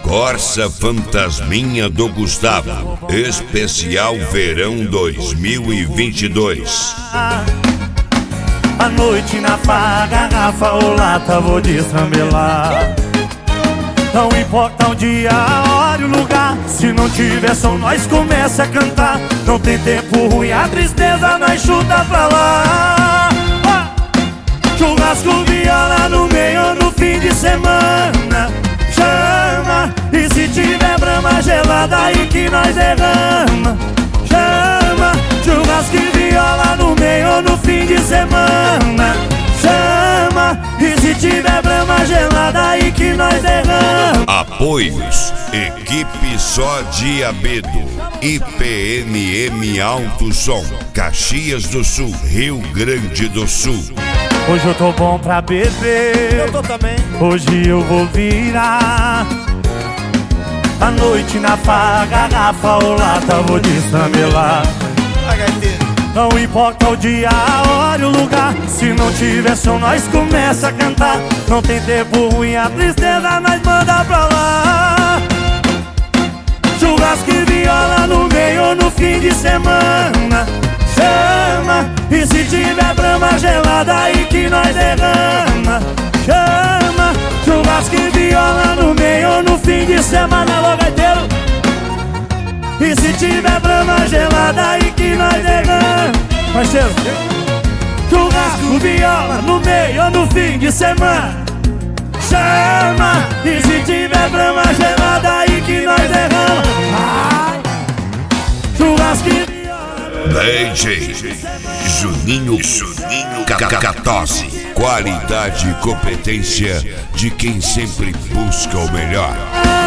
Corsa Fantasminha do Gustavo, especial verão 2022. À noite na farra, garrafa ou lata, vou destrambelar. Não importa o dia, a hora e o lugar, se não tiver som nós começa a cantar. Não tem tempo ruim, a tristeza nós chuta pra lá. Churrasco, viola no meio no fim de semana. Chama, e se tiver brama gelada aí que nós derrama. Chama, churrasco e viola no meio no fim de semana. Chama, e se tiver brama gelada aí que nós derrama. Apoios: Equipe Só Diabedo, IPMM Alto Som, Caxias do Sul, Rio Grande do Sul. Hoje eu tô bom pra beber, eu tô também. Hoje eu vou virar. À noite na farra, garrafa ou lata, vou destrambelar. Não importa o dia, a hora e o lugar, se não tiver som nós começa a cantar. Não tem tempo ruim, a tristeza nós manda pra lá. Churrasco e viola no meio no fim de semana. Chama, e se tiver brama gelada aí que nós derrama. Chama, churrasco e viola no meio no fim de semana. Alô, gaiteiro. E se tiver brama gelada aí que nós derrama. Parceiro, churrasco, viola no meio no fim de semana. Chama, e se tiver brama gelada aí que nós derrama. Churrasco e viola. DJ Juninho Catose. Qualidade e competência de quem sempre busca o melhor.